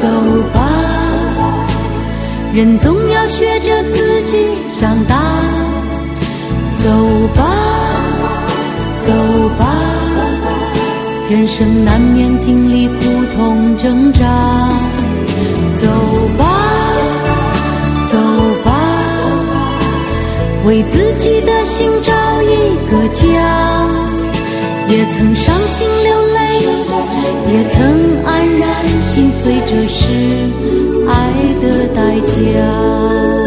走吧，人总要学着自己长大。走吧，走吧，人生难免经历苦痛挣扎。走吧，走吧，为自己的心找一个家。也曾伤心流泪，也曾黯然心碎，这是爱的代价。